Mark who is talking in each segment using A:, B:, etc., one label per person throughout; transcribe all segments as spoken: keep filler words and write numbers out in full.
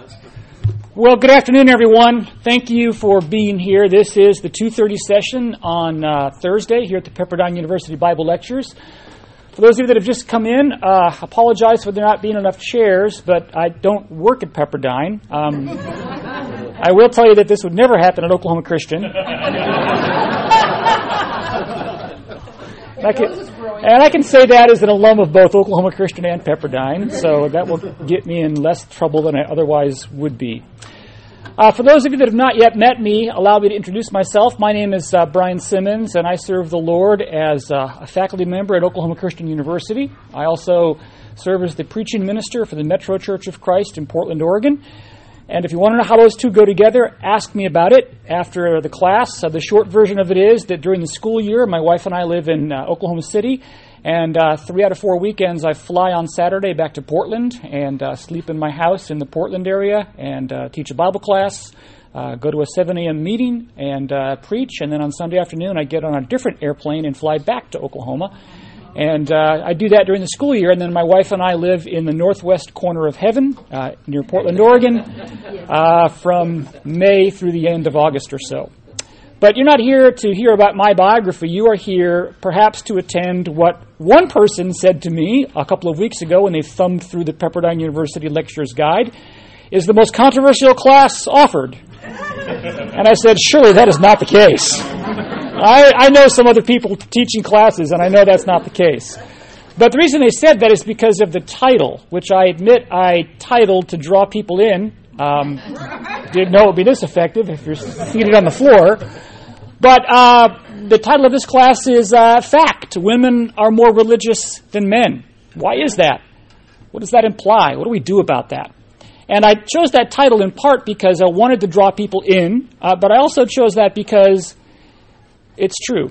A: Well, good afternoon, everyone. Thank you for being here. This is the two thirty session on uh, Thursday here at the Pepperdine University Bible Lectures. For those of you that have just come in, uh, apologize for there not being enough chairs, but I don't work at Pepperdine. Um, I will tell you that this would never happen at Oklahoma Christian. I can, and I can say that as an alum of both Oklahoma Christian and Pepperdine, so that will get me in less trouble than I otherwise would be. Uh, for those of you that have not yet met me, allow me to introduce myself. My name is uh, Brian Simmons, and I serve the Lord as uh, a faculty member at Oklahoma Christian University. I also serve as the preaching minister for the Metro Church of Christ in Portland, Oregon. And if you want to know how those two go together, ask me about it after the class. Uh, the short version of it is that during the school year, my wife and I live in uh, Oklahoma City, and uh, three out of four weekends I fly on Saturday back to Portland and uh, sleep in my house in the Portland area and uh, teach a Bible class, uh, go to a seven a.m. meeting and uh, preach, and then on Sunday afternoon I get on a different airplane and fly back to Oklahoma. And uh, I do that during the school year, and then my wife and I live in the northwest corner of heaven, uh, near Portland, Oregon, uh, from May through the end of August or so. But you're not here to hear about my biography. You are here perhaps to attend what one person said to me a couple of weeks ago when they thumbed through the Pepperdine University Lectures Guide, is the most controversial class offered. And I said, surely that is not the case. I, I know some other people teaching classes, and I know that's not the case. But the reason they said that is because of the title, which I admit I titled to draw people in. Um, didn't know it would be this effective if you're seated on the floor. But uh, the title of this class is uh, Fact. Women are more religious than men. Why is that? What does that imply? What do we do about that? And I chose that title in part because I wanted to draw people in, uh, but I also chose that because it's true.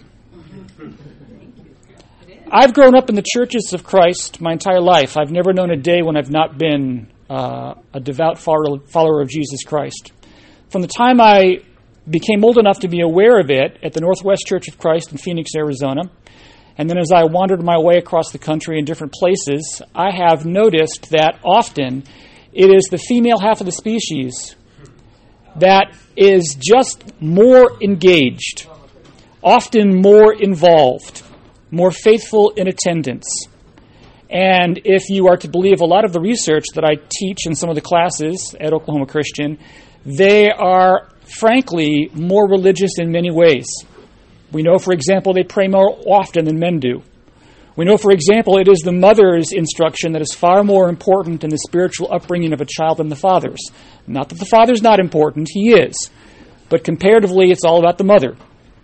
A: I've grown up in the churches of Christ my entire life. I've never known a day when I've not been uh, a devout follower of Jesus Christ. From the time I became old enough to be aware of it at the Northwest Church of Christ in Phoenix, Arizona, and then as I wandered my way across the country in different places, I have noticed that often it is the female half of the species that is just more engaged, often more involved, more faithful in attendance. And if you are to believe a lot of the research that I teach in some of the classes at Oklahoma Christian, they are, frankly, more religious in many ways. We know, for example, they pray more often than men do. We know, for example, it is the mother's instruction that is far more important in the spiritual upbringing of a child than the father's. Not that the father's not important, he is. But comparatively, it's all about the mother.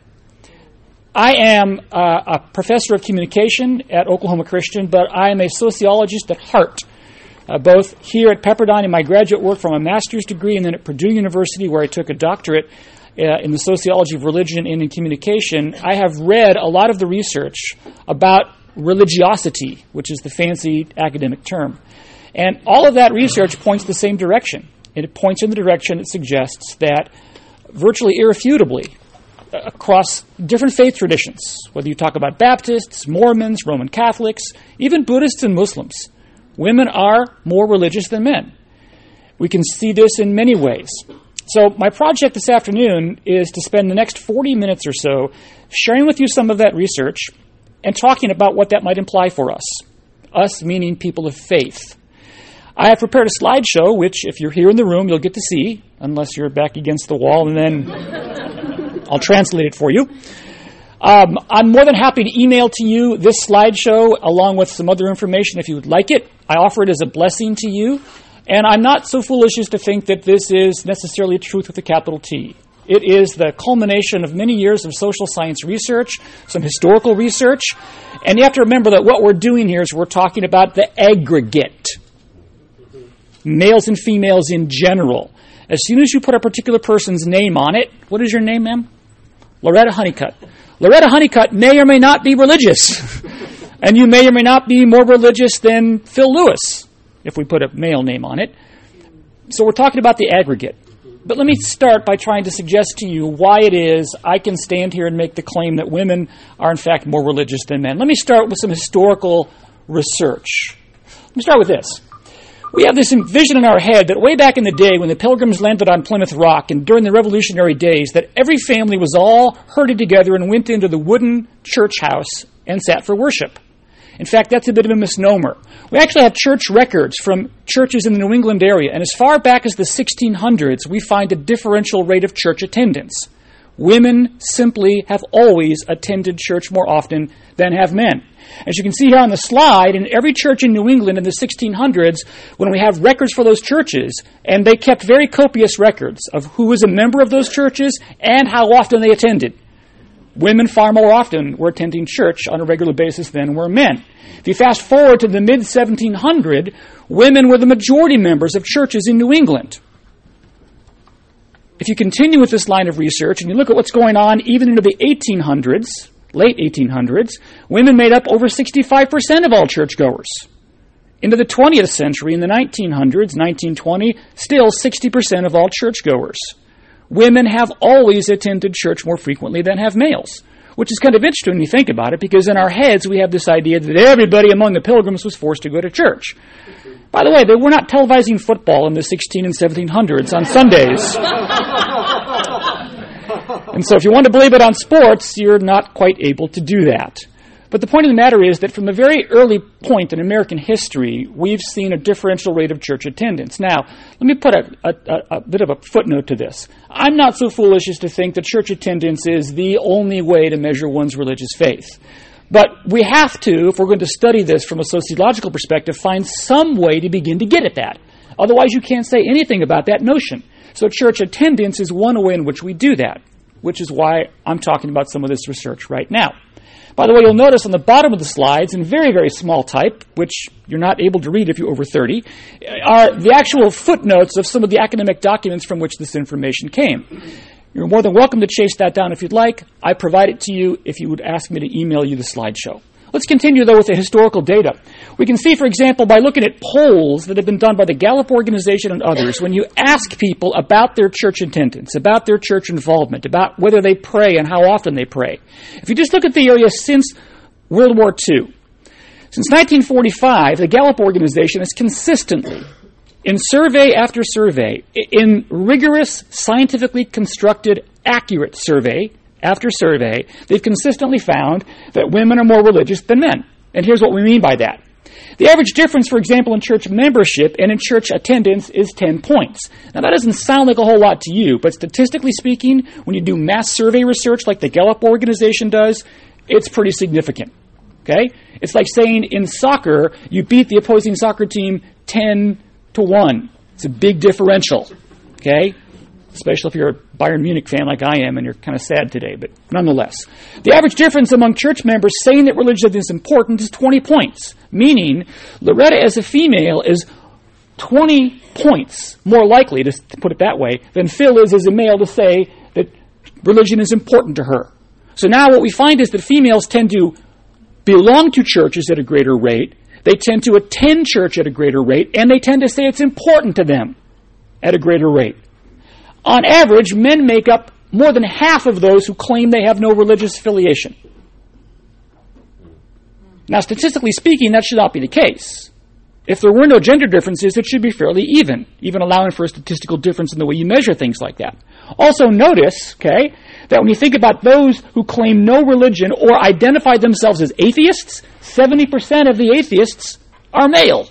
A: I am uh, a professor of communication at Oklahoma Christian, but I am a sociologist at heart, uh, both here at Pepperdine in my graduate work from a master's degree and then at Purdue University where I took a doctorate uh, in the sociology of religion and in communication. I have read a lot of the research about religiosity, which is the fancy academic term. And all of that research points the same direction. And it points in the direction that suggests that virtually irrefutably, across different faith traditions, whether you talk about Baptists, Mormons, Roman Catholics, even Buddhists and Muslims, women are more religious than men. We can see this in many ways. So my project this afternoon is to spend the next forty minutes or so sharing with you some of that research and talking about what that might imply for us, us meaning people of faith. I have prepared a slideshow, which if you're here in the room, you'll get to see, unless you're back against the wall, and then I'll translate it for you. Um, I'm more than happy to email to you this slideshow along with some other information if you would like it. I offer it as a blessing to you. And I'm not so foolish as to think that this is necessarily truth with a capital T. It is the culmination of many years of social science research, some historical research. And you have to remember that what we're doing here is we're talking about the aggregate. Males and females in general. As soon as you put a particular person's name on it, what is your name, ma'am? Loretta Honeycutt. Loretta Honeycutt may or may not be religious. And you may or may not be more religious than Phil Lewis, if we put a male name on it. So we're talking about the aggregate. But let me start by trying to suggest to you why it is I can stand here and make the claim that women are in fact more religious than men. Let me start with some historical research. Let me start with this. We have this vision in our head that way back in the day when the Pilgrims landed on Plymouth Rock and during the Revolutionary days, that every family was all herded together and went into the wooden church house and sat for worship. In fact, that's a bit of a misnomer. We actually have church records from churches in the New England area, and as far back as the sixteen hundreds, we find a differential rate of church attendance. Women simply have always attended church more often than have men. As you can see here on the slide, in every church in New England in the sixteen hundreds, when we have records for those churches, and they kept very copious records of who was a member of those churches and how often they attended. Women far more often were attending church on a regular basis than were men. If you fast forward to the mid seventeen hundreds, women were the majority members of churches in New England. If you continue with this line of research and you look at what's going on even into the eighteen hundreds, late eighteen hundreds, women made up over sixty-five percent of all churchgoers. Into the twentieth century, in the nineteen hundreds, nineteen twenty, still sixty percent of all churchgoers. Women have always attended church more frequently than have males, which is kind of interesting when you think about it, because in our heads we have this idea that everybody among the Pilgrims was forced to go to church. By the way, they were not televising football in the sixteen and seventeen hundreds on Sundays. And so if you want to believe it on sports, you're not quite able to do that. But the point of the matter is that from a very early point in American history, we've seen a differential rate of church attendance. Now, let me put a, a, a bit of a footnote to this. I'm not so foolish as to think that church attendance is the only way to measure one's religious faith. But we have to, if we're going to study this from a sociological perspective, find some way to begin to get at that. Otherwise, you can't say anything about that notion. So church attendance is one way in which we do that, which is why I'm talking about some of this research right now. By the way, you'll notice on the bottom of the slides, in very, very small type, which you're not able to read if you're over thirty, are the actual footnotes of some of the academic documents from which this information came. You're more than welcome to chase that down if you'd like. I provide it to you if you would ask me to email you the slideshow. Let's continue, though, with the historical data. We can see, for example, by looking at polls that have been done by the Gallup organization and others, when you ask people about their church attendance, about their church involvement, about whether they pray and how often they pray. If you just look at the area since World War Two, since nineteen forty-five, the Gallup organization has consistently, in survey after survey, in rigorous, scientifically constructed, accurate survey after survey, they've consistently found that women are more religious than men. And here's what we mean by that. The average difference, for example, in church membership and in church attendance is ten points. Now, that doesn't sound like a whole lot to you, but statistically speaking, when you do mass survey research like the Gallup organization does, it's pretty significant. Okay? It's like saying in soccer, you beat the opposing soccer team ten to one. It's a big differential. Okay? Especially if you're a Bayern Munich fan like I am and you're kind of sad today, but nonetheless. The average difference among church members saying that religion is important is twenty points, meaning Loretta as a female is twenty points more likely, to put it that way, than Phil is as a male to say that religion is important to her. So now what we find is that females tend to belong to churches at a greater rate, they tend to attend church at a greater rate, and they tend to say it's important to them at a greater rate. On average, men make up more than half of those who claim they have no religious affiliation. Now, statistically speaking, that should not be the case. If there were no gender differences, it should be fairly even, even allowing for a statistical difference in the way you measure things like that. Also notice, okay, that when you think about those who claim no religion or identify themselves as atheists, seventy percent of the atheists are male.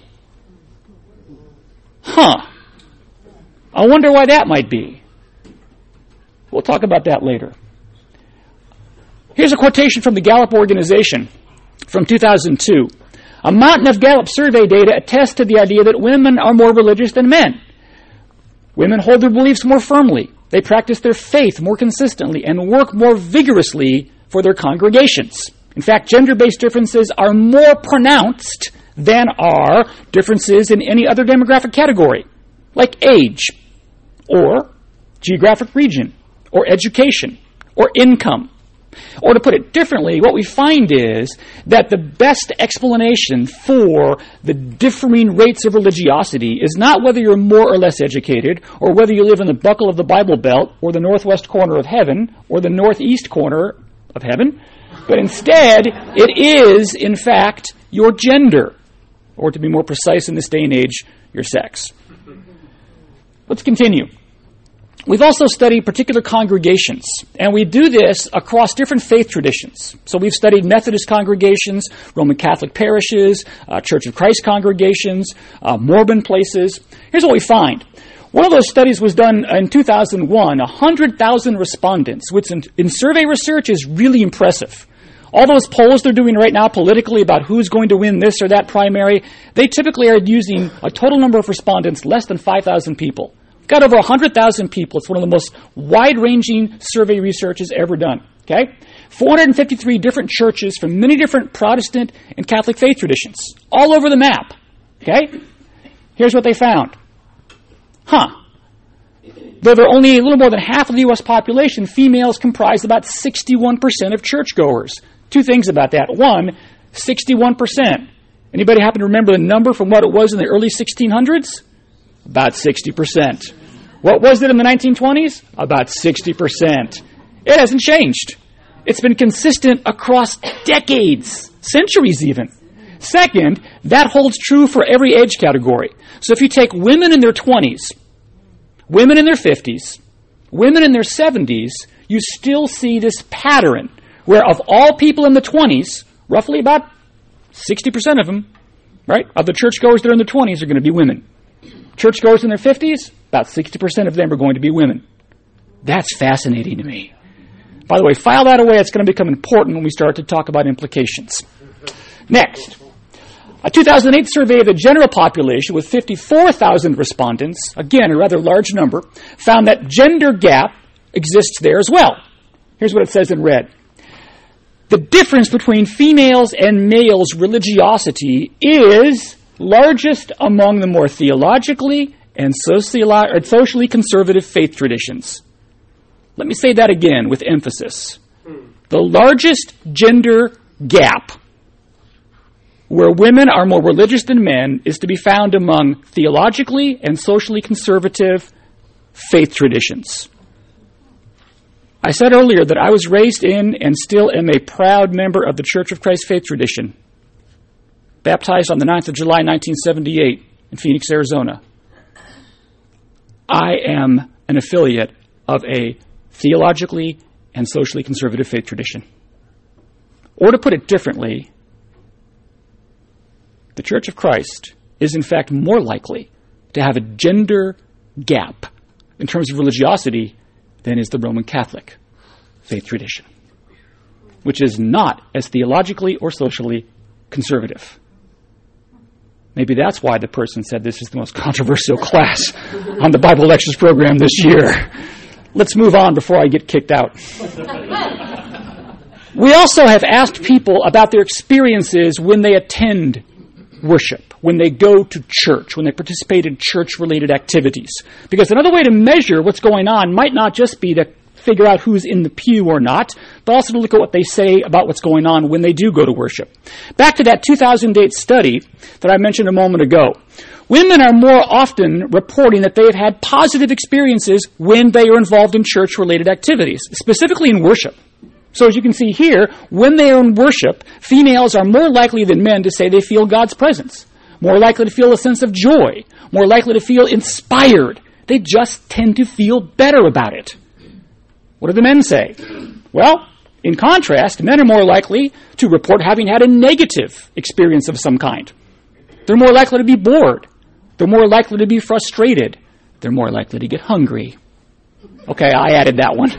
A: Huh. I wonder why that might be. We'll talk about that later. Here's a quotation from the Gallup organization from two thousand two. A mountain of Gallup survey data attests to the idea that women are more religious than men. Women hold their beliefs more firmly. They practice their faith more consistently and work more vigorously for their congregations. In fact, gender-based differences are more pronounced than are differences in any other demographic category, like age, or geographic region, or education, or income. Or to put it differently, what we find is that the best explanation for the differing rates of religiosity is not whether you're more or less educated, or whether you live in the buckle of the Bible Belt, or the northwest corner of heaven, or the northeast corner of heaven, but instead it is, in fact, your gender, or to be more precise in this day and age, your sex. Let's continue. We've also studied particular congregations, and we do this across different faith traditions. So we've studied Methodist congregations, Roman Catholic parishes, uh, Church of Christ congregations, uh, Mormon places. Here's what we find. One of those studies was done in two thousand one, one hundred thousand respondents, which in, in survey research is really impressive. All those polls they're doing right now politically about who's going to win this or that primary, they typically are using a total number of respondents less than five thousand people. Got over one hundred thousand people. It's one of the most wide-ranging survey researches ever done. Okay? four hundred fifty-three different churches from many different Protestant and Catholic faith traditions, all over the map. Okay? Here's what they found. Huh. Though they're only a little more than half of the U S population, females comprise about sixty-one percent of churchgoers. Two things about that. One, sixty-one percent. Anybody happen to remember the number from what it was in the early sixteen hundreds? About sixty percent. What was it in the nineteen twenties? About sixty percent. It hasn't changed. It's been consistent across decades, centuries even. Second, that holds true for every age category. So if you take women in their twenties, women in their fifties, women in their seventies, you still see this pattern where of all people in the twenties, roughly about sixty percent of them, right, of the churchgoers that are in their twenties are going to be women. Churchgoers in their fifties, about sixty percent of them are going to be women. That's fascinating to me. By the way, file that away. It's going to become important when we start to talk about implications. Next, a two thousand eight survey of the general population with fifty-four thousand respondents, again, a rather large number, found that gender gap exists there as well. Here's what it says in red. The difference between females and males' religiosity is largest among the more theologically and sociolo- or socially conservative faith traditions. Let me say that again with emphasis. The largest gender gap where women are more religious than men is to be found among theologically and socially conservative faith traditions. I said earlier that I was raised in and still am a proud member of the Church of Christ faith tradition. Baptized on the ninth of July, nineteen seventy-eight in Phoenix, Arizona. I am an affiliate of a theologically and socially conservative faith tradition. Or to put it differently, the Church of Christ is in fact more likely to have a gender gap in terms of religiosity than is the Roman Catholic faith tradition, which is not as theologically or socially conservative. Maybe that's why the person said this is the most controversial class on the Bible Lectures program this year. Let's move on before I get kicked out. We also have asked people about their experiences when they attend worship, when they go to church, when they participate in church-related activities. Because another way to measure what's going on might not just be to figure out who's in the pew or not, but also to look at what they say about what's going on when they do go to worship. Back to that two thousand eight study that I mentioned a moment ago. Women are more often reporting that they have had positive experiences when they are involved in church-related activities, specifically in worship. So as you can see here, when they are in worship, females are more likely than men to say they feel God's presence, more likely to feel a sense of joy, more likely to feel inspired. They just tend to feel better about it. What do the men say? Well, in contrast, men are more likely to report having had a negative experience of some kind. They're more likely to be bored. They're more likely to be frustrated. They're more likely to get hungry. Okay, I added that one.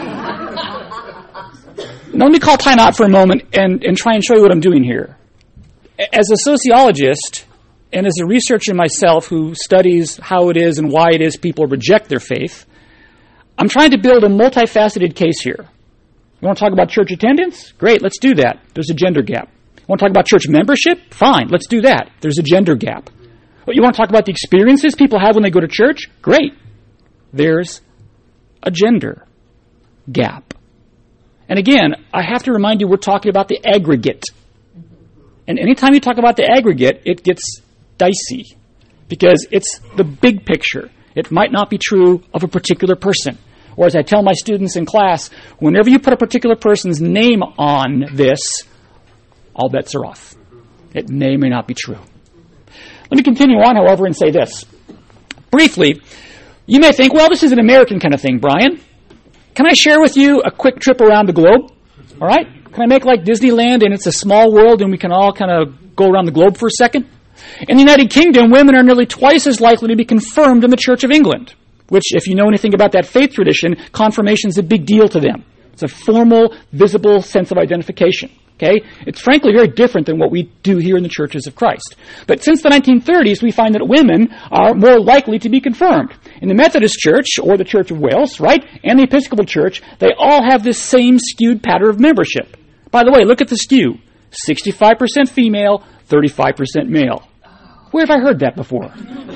A: Now let me call time out for a moment and, and try and show you what I'm doing here. As a sociologist and as a researcher myself who studies how it is and why it is people reject their faith, I'm trying to build a multifaceted case here. You want to talk about church attendance? Great, let's do that. There's a gender gap. You want to talk about church membership? Fine, let's do that. There's a gender gap. You want to talk about the experiences people have when they go to church? Great. There's a gender gap. And again, I have to remind you we're talking about the aggregate. And anytime you talk about the aggregate, it gets dicey because it's the big picture. It might not be true of a particular person. Or as I tell my students in class, whenever you put a particular person's name on this, all bets are off. It may or may not be true. Let me continue on, however, and say this. Briefly, you may think, well, this is an American kind of thing, Brian. Can I share with you a quick trip around the globe? All right? Can I make like Disneyland and it's a small world and we can all kind of go around the globe for a second? In the United Kingdom, women are nearly twice as likely to be confirmed in the Church of England, which, if you know anything about that faith tradition, confirmation is a big deal to them. It's a formal, visible sense of identification. Okay? It's frankly very different than what we do here in the Churches of Christ. But since the nineteen thirties, we find that women are more likely to be confirmed. In the Methodist Church, or the Church of Wales, right, and the Episcopal Church, they all have this same skewed pattern of membership. By the way, look at the skew. sixty-five percent female, thirty-five percent male. Where have I heard that before?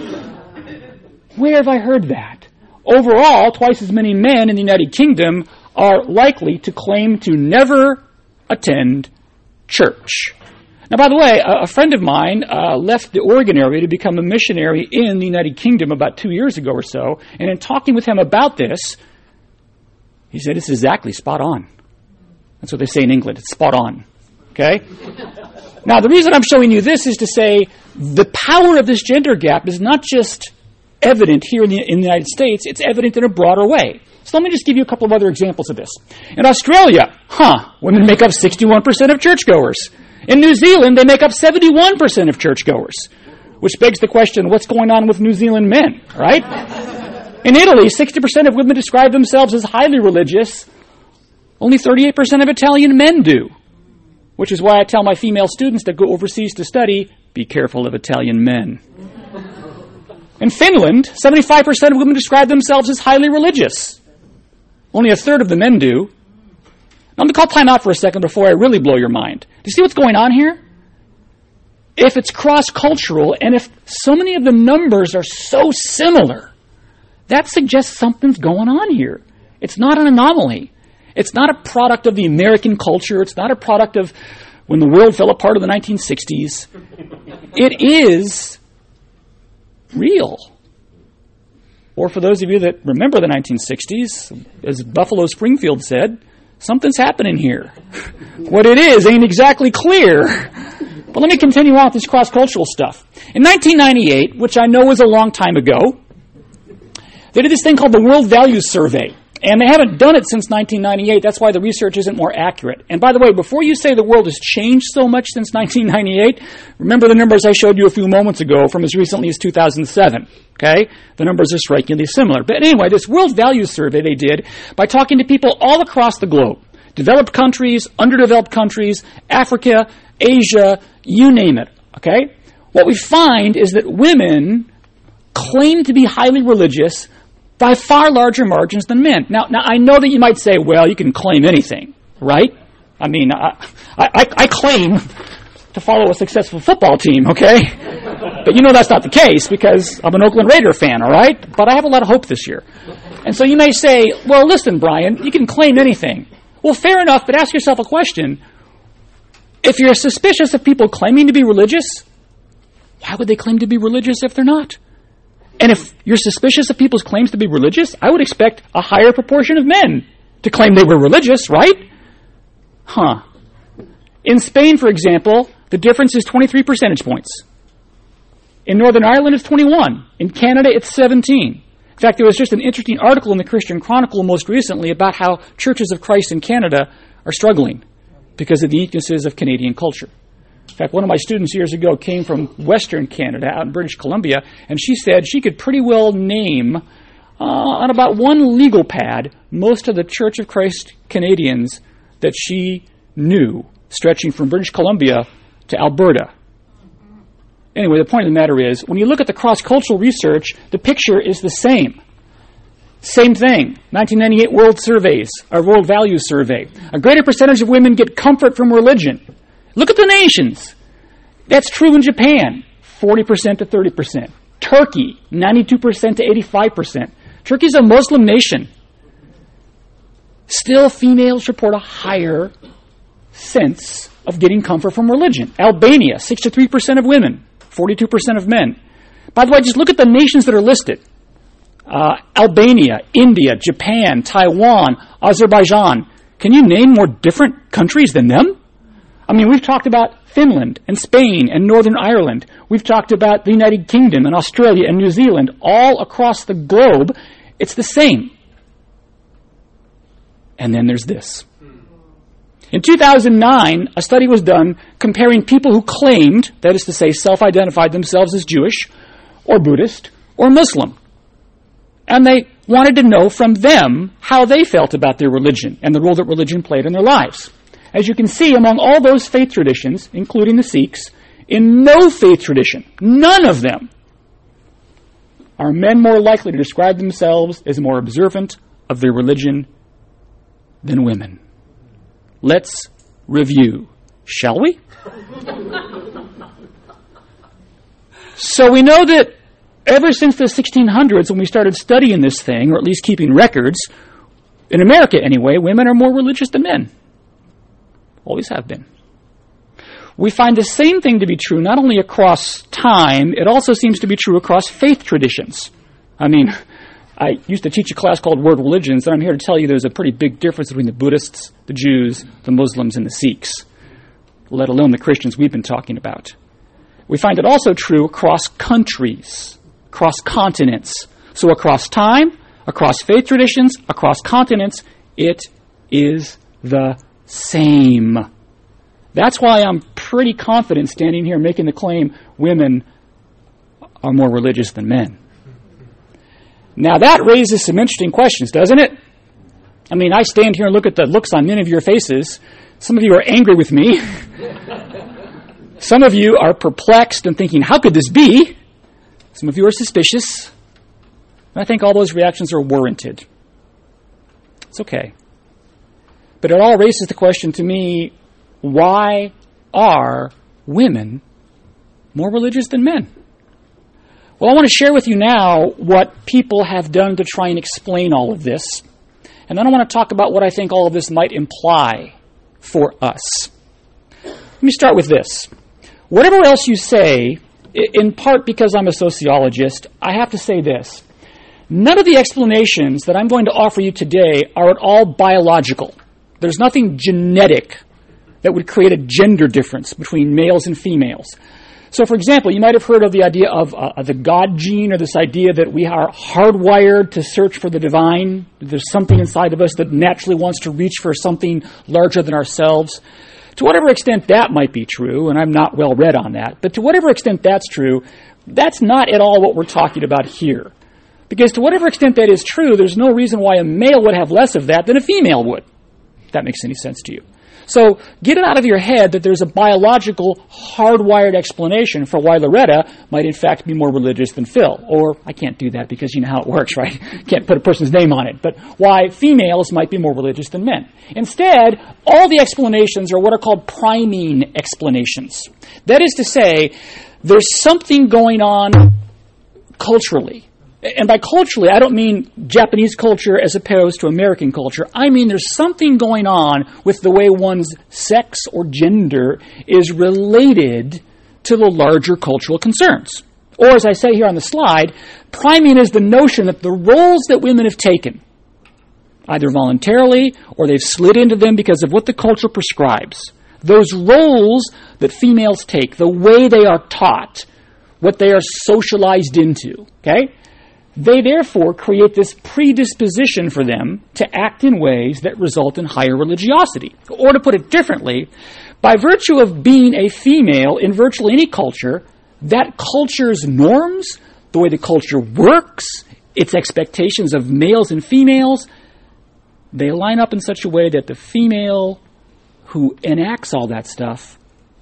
A: Where have I heard that? Overall, twice as many men in the United Kingdom are likely to claim to never attend church. Now, by the way, a, a friend of mine uh, left the Oregon area to become a missionary in the United Kingdom about two years ago or so, and in talking with him about this, he said, it's exactly spot on. That's what they say in England. It's spot on. Okay? Now, the reason I'm showing you this is to say the power of this gender gap is not just evident here in the, in the United States, it's evident in a broader way. So let me just give you a couple of other examples of this. In Australia, huh, women make up sixty-one percent of churchgoers. In New Zealand, they make up seventy-one percent of churchgoers, which begs the question, what's going on with New Zealand men, right? In Italy, sixty percent of women describe themselves as highly religious. Only thirty-eight percent of Italian men do, which is why I tell my female students that go overseas to study, be careful of Italian men. In Finland, seventy-five percent of women describe themselves as highly religious. Only a third of the men do. Now, I'm going to call time out for a second before I really blow your mind. Do you see what's going on here? If it's cross-cultural, and if so many of the numbers are so similar, that suggests something's going on here. It's not an anomaly. It's not a product of the American culture. It's not a product of when the world fell apart in the nineteen sixties. It is real. Or for those of you that remember the nineteen sixties, as Buffalo Springfield said, something's happening here. What it is ain't exactly clear. But let me continue on with this cross-cultural stuff. In nineteen ninety-eight, which I know was a long time ago, they did this thing called the World Values Survey. And they haven't done it since nineteen ninety-eight. That's why the research isn't more accurate. And by the way, before you say the world has changed so much since nineteen ninety-eight, remember the numbers I showed you a few moments ago from as recently as two thousand seven. Okay? The numbers are strikingly similar. But anyway, this World Values Survey they did by talking to people all across the globe. Developed countries, underdeveloped countries, Africa, Asia, you name it. Okay? What we find is that women claim to be highly religious by far larger margins than men. Now, now I know that you might say, well, you can claim anything, right? I mean, I, I, I claim to follow a successful football team, okay? But you know that's not the case because I'm an Oakland Raider fan, all right? But I have a lot of hope this year. And so you may say, well, listen, Brian, you can claim anything. Well, fair enough, but ask yourself a question. If you're suspicious of people claiming to be religious, why would they claim to be religious if they're not? And if you're suspicious of people's claims to be religious, I would expect a higher proportion of men to claim they were religious, right? Huh. In Spain, for example, the difference is twenty-three percentage points. In Northern Ireland, it's twenty-one. In Canada, it's seventeen. In fact, there was just an interesting article in the Christian Chronicle most recently about how churches of Christ in Canada are struggling because of the weaknesses of Canadian culture. In fact, one of my students years ago came from Western Canada, out in British Columbia, and she said she could pretty well name, uh, on about one legal pad, most of the Church of Christ Canadians that she knew, stretching from British Columbia to Alberta. Anyway, the point of the matter is, when you look at the cross-cultural research, the picture is the same. Same thing. nineteen ninety-eight World Surveys, or World Values Survey. A greater percentage of women get comfort from religion. Look at the nations. That's true in Japan, forty percent to thirty percent. Turkey, ninety-two percent to eighty-five percent. Turkey's a Muslim nation. Still, females report a higher sense of getting comfort from religion. Albania, sixty-three percent of women, forty-two percent of men. By the way, just look at the nations that are listed. Uh, Albania, India, Japan, Taiwan, Azerbaijan. Can you name more different countries than them? I mean, we've talked about Finland and Spain and Northern Ireland. We've talked about the United Kingdom and Australia and New Zealand. All across the globe, it's the same. And then there's this. In two thousand nine, a study was done comparing people who claimed, that is to say, self-identified themselves as Jewish or Buddhist or Muslim. And they wanted to know from them how they felt about their religion and the role that religion played in their lives. As you can see, among all those faith traditions, including the Sikhs, in no faith tradition, none of them, are men more likely to describe themselves as more observant of their religion than women. Let's review, shall we? So we know that ever since the sixteen hundreds, when we started studying this thing, or at least keeping records, in America anyway, women are more religious than men. Always have been. We find the same thing to be true not only across time, it also seems to be true across faith traditions. I mean, I used to teach a class called World Religions, and I'm here to tell you there's a pretty big difference between the Buddhists, the Jews, the Muslims, and the Sikhs, let alone the Christians we've been talking about. We find it also true across countries, across continents. So across time, across faith traditions, across continents, it is the same. That's why I'm pretty confident standing here making the claim women are more religious than men. Now that raises some interesting questions, doesn't it? I mean, I stand here and look at the looks on many of your faces. Some of you are angry with me. Some of you are perplexed and thinking, how could this be? Some of you are suspicious. And I think all those reactions are warranted. It's okay. But it all raises the question to me, why are women more religious than men? Well, I want to share with you now what people have done to try and explain all of this. And then I want to talk about what I think all of this might imply for us. Let me start with this. Whatever else you say, in part because I'm a sociologist, I have to say this. None of the explanations that I'm going to offer you today are at all biological. There's nothing genetic that would create a gender difference between males and females. So, for example, you might have heard of the idea of uh, the God gene, or this idea that we are hardwired to search for the divine. There's something inside of us that naturally wants to reach for something larger than ourselves. To whatever extent that might be true, and I'm not well read on that, but to whatever extent that's true, that's not at all what we're talking about here. Because to whatever extent that is true, there's no reason why a male would have less of that than a female would, if that makes any sense to you. So get it out of your head that there's a biological, hardwired explanation for why Loretta might in fact be more religious than Phil. Or, I can't do that because you know how it works, right? Can't put a person's name on it. But why females might be more religious than men. Instead, all the explanations are what are called priming explanations. That is to say, there's something going on culturally. And by culturally, I don't mean Japanese culture as opposed to American culture. I mean there's something going on with the way one's sex or gender is related to the larger cultural concerns. Or, as I say here on the slide, priming is the notion that the roles that women have taken, either voluntarily or they've slid into them because of what the culture prescribes, those roles that females take, the way they are taught, what they are socialized into, okay? They therefore create this predisposition for them to act in ways that result in higher religiosity. Or to put it differently, by virtue of being a female in virtually any culture, that culture's norms, the way the culture works, its expectations of males and females, they line up in such a way that the female who enacts all that stuff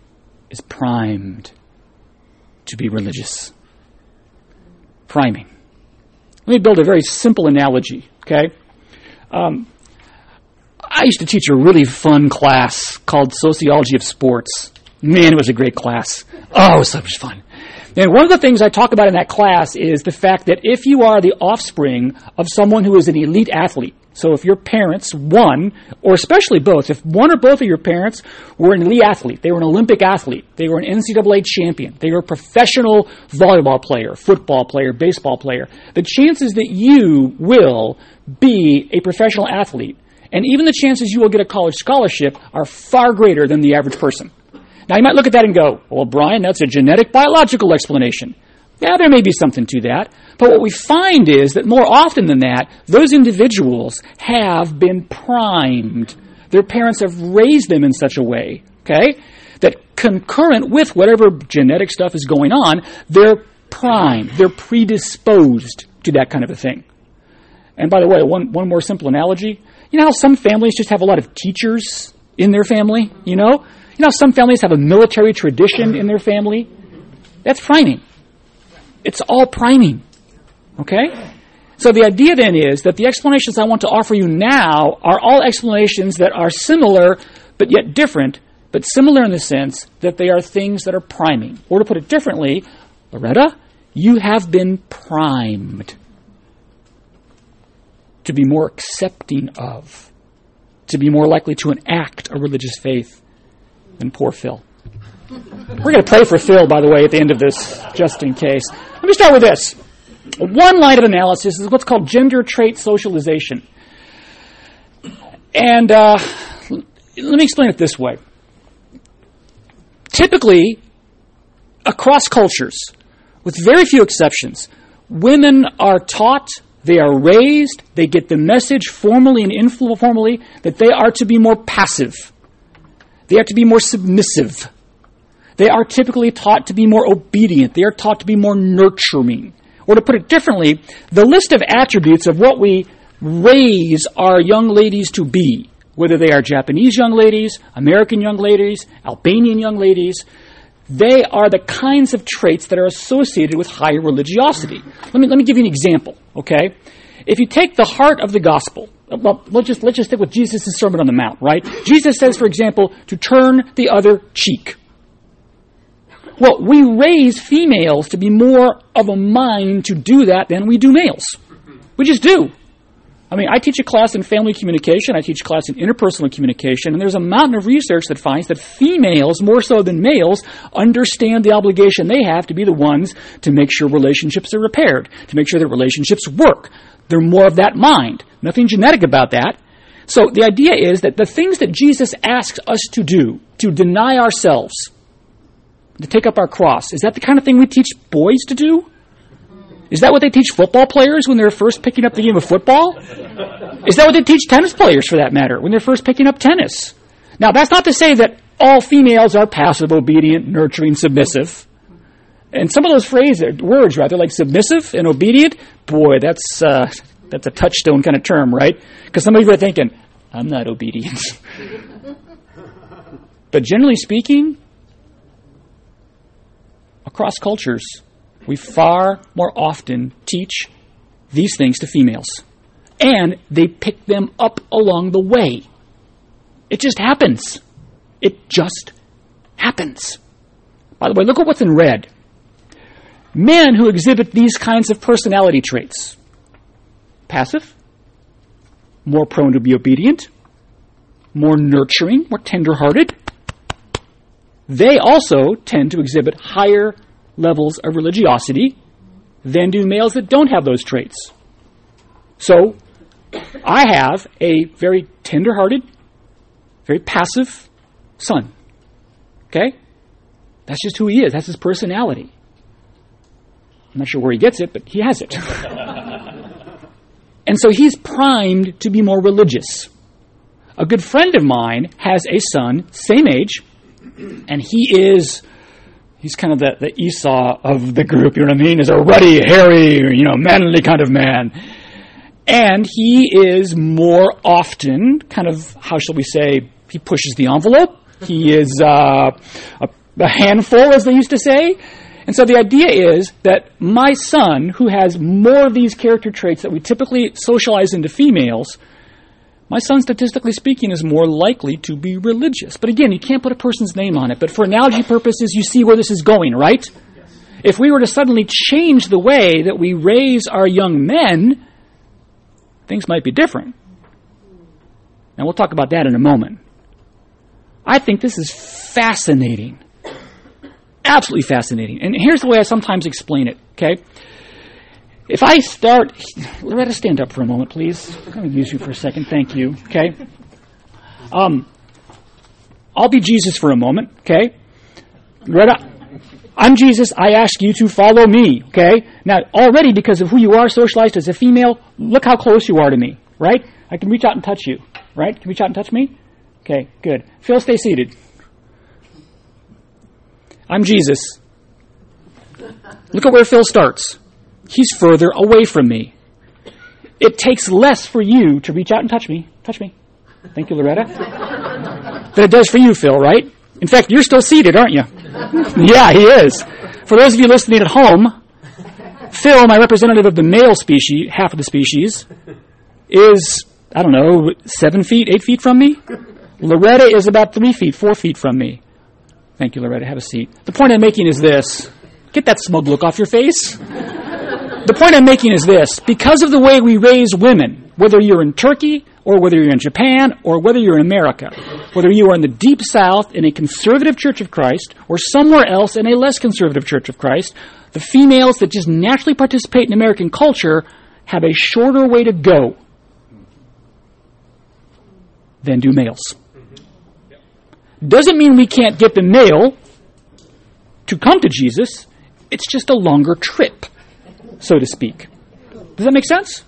A: is primed to be religious. Priming. Let me build a very simple analogy, okay? Um, I used to teach a really fun class called Sociology of Sports. Man, it was a great class. Oh, it was so much fun. And one of the things I talk about in that class is the fact that if you are the offspring of someone who is an elite athlete, so if your parents, one, or especially both, if one or both of your parents were an elite athlete, they were an Olympic athlete, they were an N C double A champion, they were a professional volleyball player, football player, baseball player, the chances that you will be a professional athlete, and even the chances you will get a college scholarship, are far greater than the average person. Now, you might look at that and go, well, Brian, that's a genetic biological explanation. Yeah, there may be something to that. But what we find is that more often than that, those individuals have been primed. Their parents have raised them in such a way, okay, that concurrent with whatever genetic stuff is going on, they're primed. They're predisposed to that kind of a thing. And by the way, one, one more simple analogy. You know how some families just have a lot of teachers in their family, you know? You know how some families have a military tradition in their family? That's priming. It's all priming. Okay? So the idea then is that the explanations I want to offer you now are all explanations that are similar but yet different, but similar in the sense that they are things that are priming. Or to put it differently, Loretta, you have been primed to be more accepting of, to be more likely to enact a religious faith than poor Phil. We're going to pray for Phil, by the way, at the end of this, just in case. Let me start with this. One line of analysis is what's called gender trait socialization. And uh, let me explain it this way. Typically, across cultures, with very few exceptions, women are taught, they are raised, they get the message formally and informally that they are to be more passive. They are to be more submissive. They are typically taught to be more obedient. They are taught to be more nurturing. Or to put it differently, the list of attributes of what we raise our young ladies to be, whether they are Japanese young ladies, American young ladies, Albanian young ladies, they are the kinds of traits that are associated with higher religiosity. Let me let me give you an example, okay? If you take the heart of the gospel, well, let's just let's just stick with Jesus' Sermon on the Mount, right? Jesus says, for example, to turn the other cheek. Well, we raise females to be more of a mind to do that than we do males. We just do. I mean, I teach a class in family communication, I teach a class in interpersonal communication, and there's a mountain of research that finds that females, more so than males, understand the obligation they have to be the ones to make sure relationships are repaired, to make sure that relationships work. They're more of that mind. Nothing genetic about that. So the idea is that the things that Jesus asks us to do, to deny ourselves, to take up our cross, is that the kind of thing we teach boys to do? Is that what they teach football players when they're first picking up the game of football? Is that what they teach tennis players, for that matter, when they're first picking up tennis? Now, that's not to say that all females are passive, obedient, nurturing, submissive. And some of those phrases, words rather, like submissive and obedient, boy, that's uh, that's a touchstone kind of term, right? Because some of you are thinking, I'm not obedient. But generally speaking, across cultures, we far more often teach these things to females. And they pick them up along the way. It just happens. It just happens. By the way, look at what's in red. Men who exhibit these kinds of personality traits. Passive, more prone to be obedient, more nurturing, more tender-hearted. They also tend to exhibit higher levels of religiosity than do males that don't have those traits. So, I have a very tender-hearted, very passive son. Okay? That's just who he is. That's his personality. I'm not sure where he gets it, but he has it. And so he's primed to be more religious. A good friend of mine has a son, same age, and he is... He's kind of the, the Esau of the group, you know what I mean? He's a ruddy, hairy, you know, manly kind of man. And he is more often kind of, how shall we say, he pushes the envelope. He is uh, a, a handful, as they used to say. And so the idea is that my son, who has more of these character traits that we typically socialize into females, my son, statistically speaking, is more likely to be religious. But again, you can't put a person's name on it. But for analogy purposes, you see where this is going, right? Yes. If we were to suddenly change the way that we raise our young men, things might be different. And we'll talk about that in a moment. I think this is fascinating. Absolutely fascinating. And here's the way I sometimes explain it, okay? If I start... Loretta, stand up for a moment, please. I'm going to use you for a second. Thank you. Okay? Um, I'll be Jesus for a moment, okay? Loretta, I'm Jesus. I ask you to follow me, okay? Now, already because of who you are socialized as a female, look how close you are to me, right? I can reach out and touch you, right? Can you reach out and touch me? Okay, good. Phil, stay seated. I'm Jesus. Look at where Phil starts. He's further away from me. It takes less for you to reach out and touch me. Touch me. Thank you, Loretta. Than it does for you, Phil, right? In fact, you're still seated, aren't you? Yeah, he is. For those of you listening at home, Phil, my representative of the male species, half of the species, is, I don't know, seven feet, eight feet from me. Loretta is about three feet, four feet from me. Thank you, Loretta. Have a seat. The point I'm making is this. Get that smug look off your face. The point I'm making is this. Because of the way we raise women, whether you're in Turkey or whether you're in Japan or whether you're in America, whether you are in the deep south in a conservative Church of Christ or somewhere else in a less conservative Church of Christ, the females that just naturally participate in American culture have a shorter way to go than do males. Doesn't mean we can't get the male to come to Jesus. It's just a longer trip, so to speak. Does that make sense?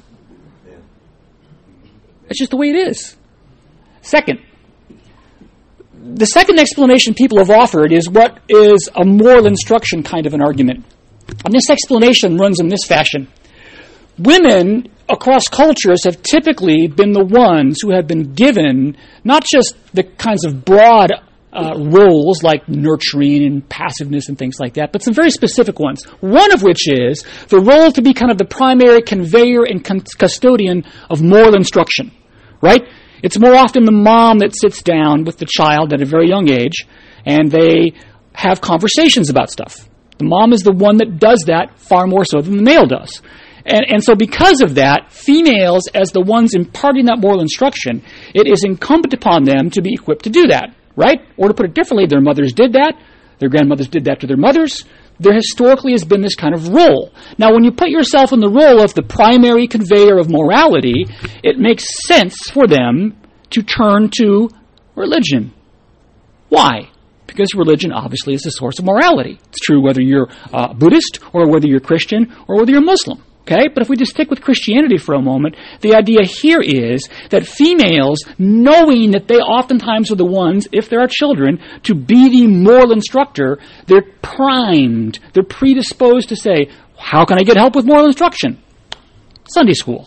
A: It's just the way it is. Second, the second explanation people have offered is what is a moral instruction kind of an argument. And this explanation runs in this fashion. Women across cultures have typically been the ones who have been given not just the kinds of broad uh, roles like nurturing and passiveness and things like that, but some very specific ones. One of which is the role to be kind of the primary conveyor and con- custodian of moral instruction, right? It's more often the mom that sits down with the child at a very young age and they have conversations about stuff. The mom is the one that does that far more so than the male does. And, and so because of that, females, as the ones imparting that moral instruction, it is incumbent upon them to be equipped to do that, right? Or to put it differently, their mothers did that, their grandmothers did that to their mothers. There historically has been this kind of role. Now, when you put yourself in the role of the primary conveyor of morality, it makes sense for them to turn to religion. Why? Because religion obviously is the source of morality. It's true whether you're uh, Buddhist or whether you're Christian or whether you're Muslim. Okay? But if we just stick with Christianity for a moment, the idea here is that females, knowing that they oftentimes are the ones, if there are children, to be the moral instructor, they're primed, they're predisposed to say, how can I get help with moral instruction? Sunday school.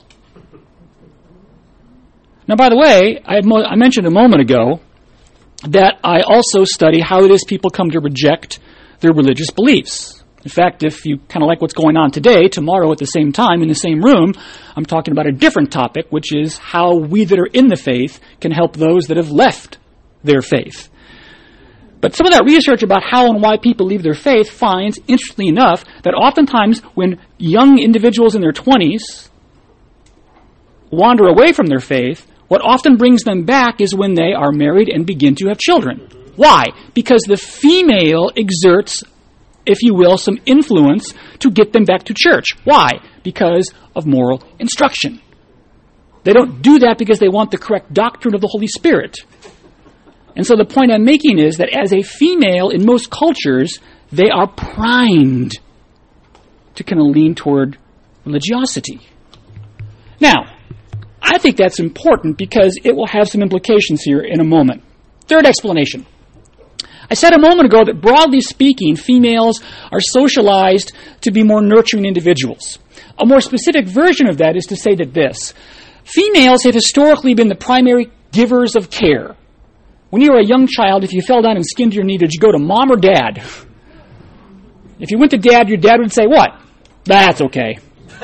A: Now, by the way, I, had mo- I mentioned a moment ago that I also study how it is people come to reject their religious beliefs. In fact, if you kind of like what's going on today, tomorrow at the same time, in the same room, I'm talking about a different topic, which is how we that are in the faith can help those that have left their faith. But some of that research about how and why people leave their faith finds, interestingly enough, that oftentimes when young individuals in their twenties wander away from their faith, what often brings them back is when they are married and begin to have children. Why? Because the female exerts, if you will, some influence to get them back to church. Why? Because of moral instruction. They don't do that because they want the correct doctrine of the Holy Spirit. And so the point I'm making is that as a female in most cultures, they are primed to kind of lean toward religiosity. Now, I think that's important because it will have some implications here in a moment. Third explanation. I said a moment ago that broadly speaking, females are socialized to be more nurturing individuals. A more specific version of that is to say that this. Females have historically been the primary givers of care. When you were a young child, if you fell down and skinned your knee, did you go to mom or dad? If you went to dad, your dad would say, what? That's okay.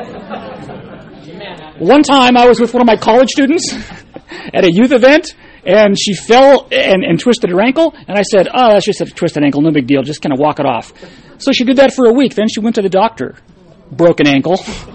A: One time I was with one of my college students at a youth event, and she fell and, and twisted her ankle, and I said, oh, that's just a twisted ankle, no big deal, just kind of walk it off. So she did that for a week, then she went to the doctor. Broken ankle.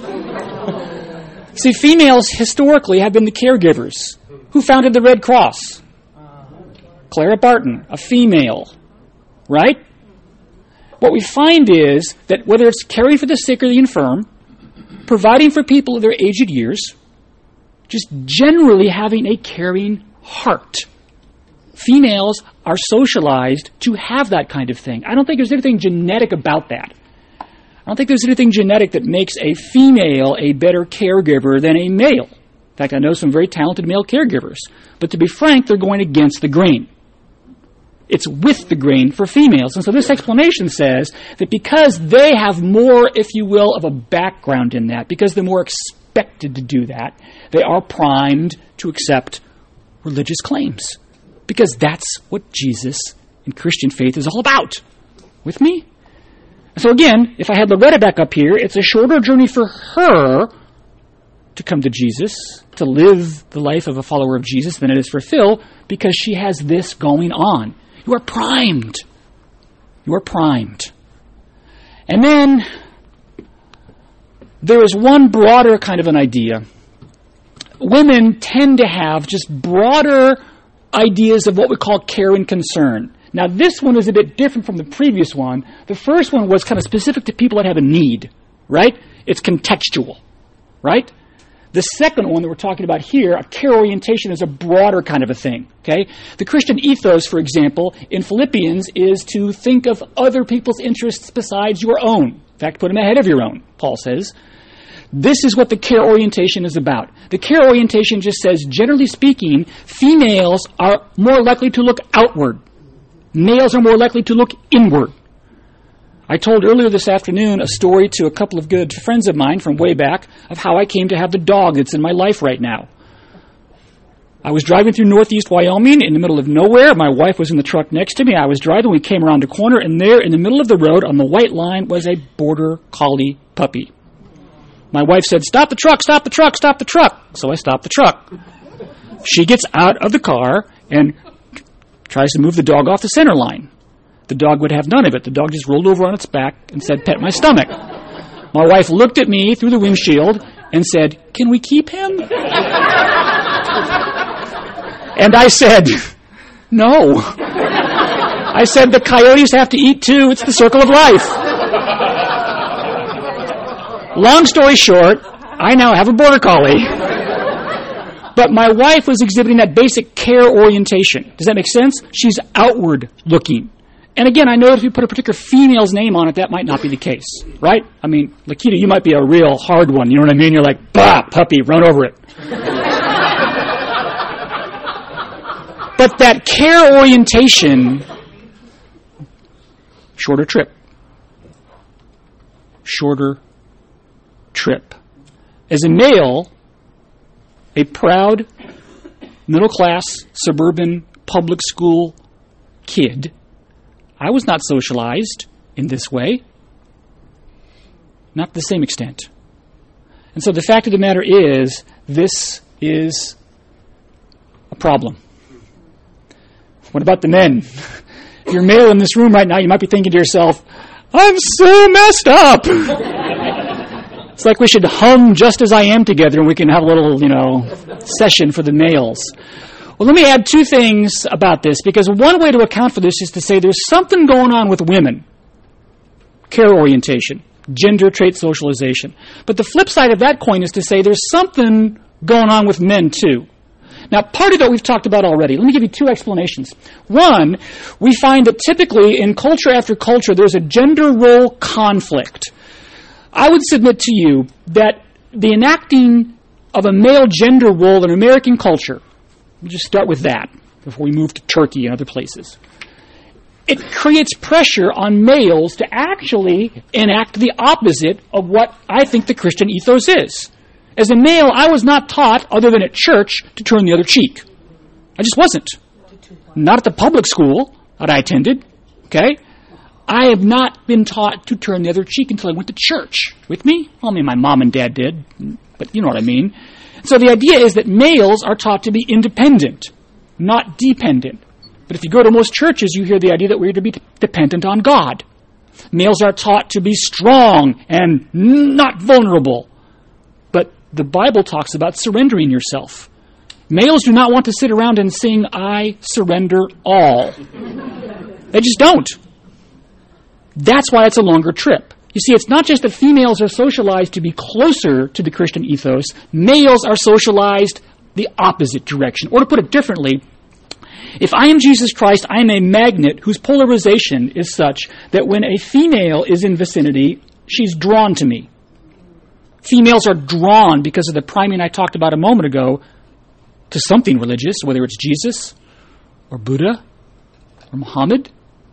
A: See, females historically have been the caregivers. Who founded the Red Cross? Clara Barton, a female, right? What we find is that whether it's caring for the sick or the infirm, providing for people of their aged years, just generally having a caring heart. females are socialized to have that kind of thing. I don't think there's anything genetic about that. I don't think there's anything genetic that makes a female a better caregiver than a male. In fact, I know some very talented male caregivers. But to be frank, they're going against the grain. It's with the grain for females. And so this explanation says that because they have more, if you will, of a background in that, because they're more expected to do that, they are primed to accept religious claims. Because that's what Jesus and Christian faith is all about. With me? So again, if I had Loretta back up here, it's a shorter journey for her to come to Jesus, to live the life of a follower of Jesus than it is for Phil, because she has this going on. You are primed. You are primed. And then there is one broader kind of an idea. Women tend to have just broader ideas of what we call care and concern. Now, this one is a bit different from the previous one. The first one was kind of specific to people that have a need, right? It's contextual, right? The second one that we're talking about here, a care orientation, is a broader kind of a thing, okay? The Christian ethos, for example, in Philippians is to think of other people's interests besides your own. In fact, put them ahead of your own, Paul says. This is what the care orientation is about. The care orientation just says, generally speaking, females are more likely to look outward. Males are more likely to look inward. I told earlier this afternoon a story to a couple of good friends of mine from way back of how I came to have the dog that's in my life right now. I was driving through northeast Wyoming in the middle of nowhere. My wife was in the truck next to me. I was driving. We came around a corner, and there in the middle of the road on the white line was a border collie puppy. My wife said, "Stop the truck, stop the truck, stop the truck." So I stopped the truck. She gets out of the car and tries to move the dog off the center line. The dog would have none of it. The dog just rolled over on its back and said, "Pet my stomach." My wife looked at me through the windshield and said, "Can we keep him?" And I said, "No." I said, "The coyotes have to eat too. It's the circle of life." Long story short, I now have a border collie. But my wife was exhibiting that basic care orientation. Does that make sense? She's outward looking. And again, I know if you put a particular female's name on it, that might not be the case, right? I mean, Lakita, you might be a real hard one. You know what I mean? You're like, bah, puppy, run over it. But that care orientation, shorter trip. Shorter trip. As a male, a proud, middle-class, suburban, public school kid, I was not socialized in this way. Not to the same extent. And so the fact of the matter is, this is a problem. What about the men? If you're male in this room right now, you might be thinking to yourself, "I'm so messed up." It's like we should hum Just As I Am together and we can have a little, you know, session for the males. Well, let me add two things about this, because one way to account for this is to say there's something going on with women. Care orientation, gender trait socialization. But the flip side of that coin is to say there's something going on with men too. Now, part of it we've talked about already. Let me give you two explanations. One, we find that typically in culture after culture there's a gender role conflict. I would submit to you that the enacting of a male gender role in American culture, let me just start with that before we move to Turkey and other places. It creates pressure on males to actually enact the opposite of what I think the Christian ethos is. As a male, I was not taught, other than at church, to turn the other cheek. I just wasn't. Not at the public school that I attended, okay? I have not been taught to turn the other cheek until I went to church. With me? Well, I mean, my mom and dad did, but you know what I mean. So the idea is that males are taught to be independent, not dependent. But if you go to most churches, you hear the idea that we're to be dependent on God. Males are taught to be strong and not vulnerable. But the Bible talks about surrendering yourself. Males do not want to sit around and sing, "I surrender all." They just don't. That's why it's a longer trip. You see, it's not just that females are socialized to be closer to the Christian ethos. Males are socialized the opposite direction. Or to put it differently, If I am Jesus Christ, I am a magnet whose polarization is such that when a female is in vicinity, she's drawn to me. Females are drawn because of the priming I talked about a moment ago to something religious, whether it's Jesus or Buddha or Muhammad.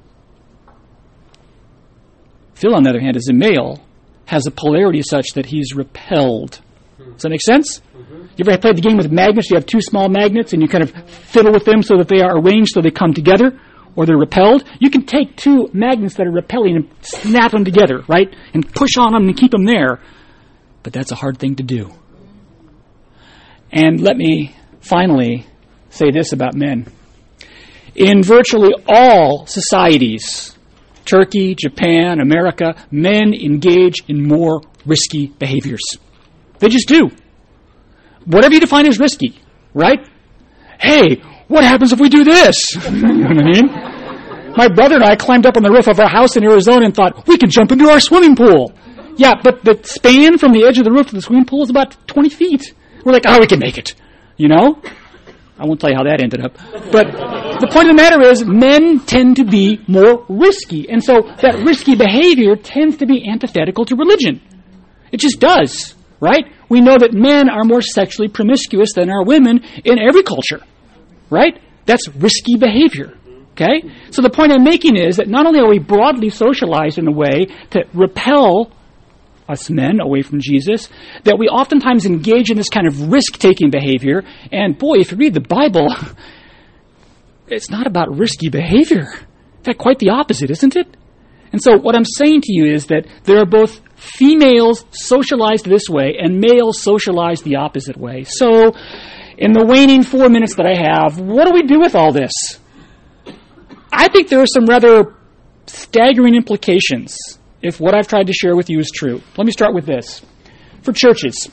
A: Phil, on the other hand, as a male, has a polarity such that he's repelled. Does that make sense? Mm-hmm. You ever played the game with magnets? You have two small magnets and you kind of fiddle with them so that they are arranged so they come together, or they're repelled. You can take two magnets that are repelling and snap them together, right? And push on them and keep them there. But that's a hard thing to do. And let me finally say this about men. In virtually all societies, Turkey, Japan, America, men engage in more risky behaviors. They just do. Whatever you define as risky, right? Hey, what happens if we do this? You know what I mean? My brother and I climbed up on the roof of our house in Arizona and thought, we can jump into our swimming pool. Yeah, but the span from the edge of the roof to the swimming pool is about twenty feet. We're like, oh, we can make it. You know? I won't tell you how that ended up. But the point of the matter is, men tend to be more risky. And so that risky behavior tends to be antithetical to religion. It just does, right? We know that men are more sexually promiscuous than are women in every culture, right? That's risky behavior, okay? So the point I'm making is that not only are we broadly socialized in a way to repel us men away from Jesus, that we oftentimes engage in this kind of risk-taking behavior. And boy, if you read the Bible, it's not about risky behavior. In fact, quite the opposite, isn't it? And so what I'm saying to you is that there are both females socialized this way and males socialized the opposite way. So in the waning four minutes that I have, what do we do with all this? I think there are some rather staggering implications if what I've tried to share with you is true. Let me start with this. For churches,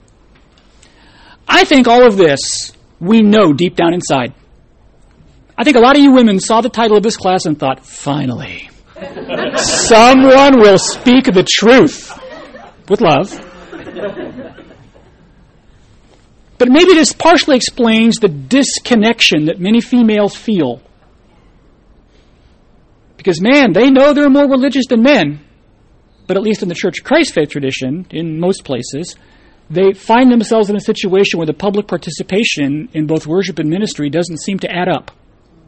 A: I think all of this we know deep down inside. I think a lot of you women saw the title of this class and thought, finally, someone will speak the truth with love. But maybe this partially explains the disconnection that many females feel. Because, man, they know they're more religious than men. But at least in the Church of Christ faith tradition, in most places, they find themselves in a situation where the public participation in both worship and ministry doesn't seem to add up.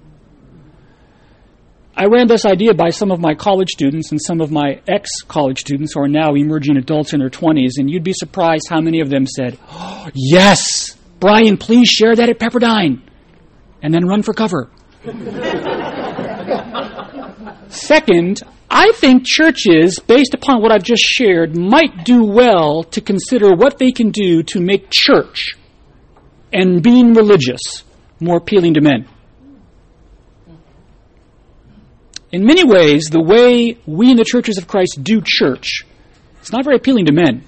A: I ran this idea by some of my college students and some of my ex-college students who are now emerging adults in their twenties, and you'd be surprised how many of them said, oh, yes, Brian, please share that at Pepperdine, and then run for cover. Second, I think churches, based upon what I've just shared, might do well to consider what they can do to make church and being religious more appealing to men. In many ways, the way we in the churches of Christ do church is not very appealing to men.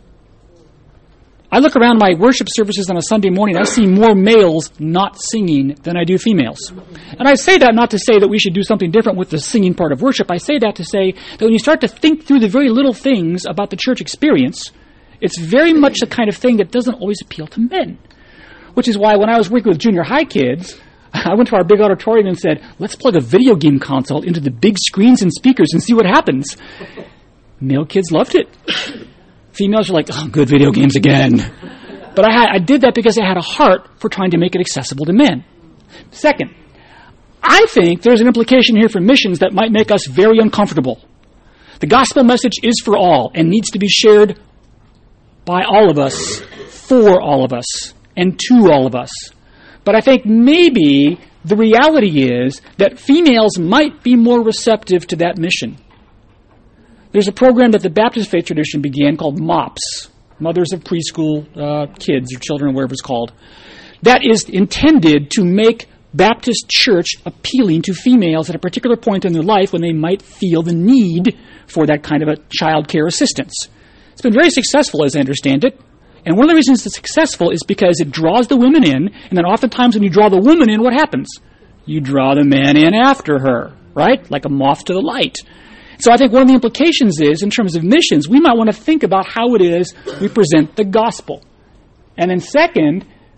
A: I look around my worship services on a Sunday morning, I see more males not singing than I do females. And I say that not to say that we should do something different with the singing part of worship. I say that to say that when you start to think through the very little things about the church experience, it's very much the kind of thing that doesn't always appeal to men. Which is why when I was working with junior high kids, I went to our big auditorium and said, let's plug a video game console into the big screens and speakers and see what happens. Male kids loved it. Females are like, oh, good video games again. But I, had, I did that because I had a heart for trying to make it accessible to men. Second, I think there's an implication here for missions that might make us very uncomfortable. The gospel message is for all and needs to be shared by all of us, for all of us, and to all of us. But I think maybe the reality is that females might be more receptive to that mission. There's a program that the Baptist faith tradition began called MOPS, Mothers of Preschool uh, Kids or Children, or whatever it's called. That is intended to make Baptist church appealing to females at a particular point in their life when they might feel the need for that kind of a child care assistance. It's been very successful, as I understand it. And one of the reasons it's successful is because it draws the women in, and then oftentimes when you draw the woman in, what happens? You draw the man in after her, right? Like a moth to the light. So I think one of the implications is, in terms of missions, we might want to think about how it is we present the gospel. And then second,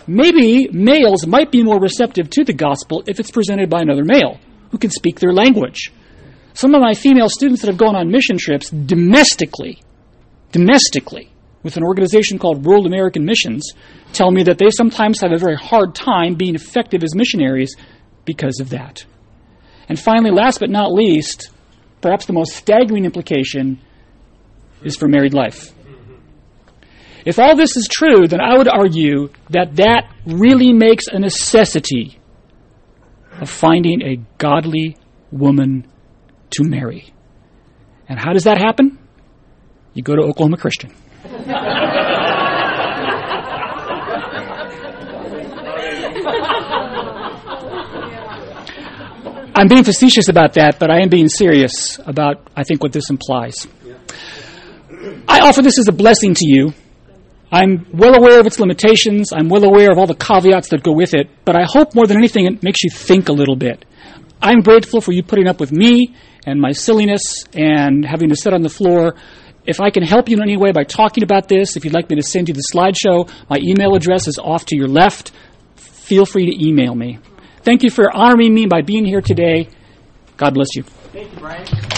A: maybe males might be more receptive to the gospel if it's presented by another male who can speak their language. Some of my female students that have gone on mission trips domestically, domestically, with an organization called World American Missions, tell me that they sometimes have a very hard time being effective as missionaries because of that. And finally, last but not least, perhaps the most staggering implication is for married life. If all this is true, then I would argue that that really makes a necessity of finding a godly woman to marry. And how does that happen? You go to Oklahoma Christian. I'm being facetious about that, but I am being serious about, I think, what this implies. I offer this as a blessing to you. I'm well aware of its limitations. I'm well aware of all the caveats that go with it, but I hope more than anything it makes you think a little bit. I'm grateful for you putting up with me and my silliness and having to sit on the floor. If I can help you in any way by talking about this, if you'd like me to send you the slideshow, my email address is off to your left. Feel free to email me. Thank you for honoring me by being here today. God bless you.
B: Thank you, Brian.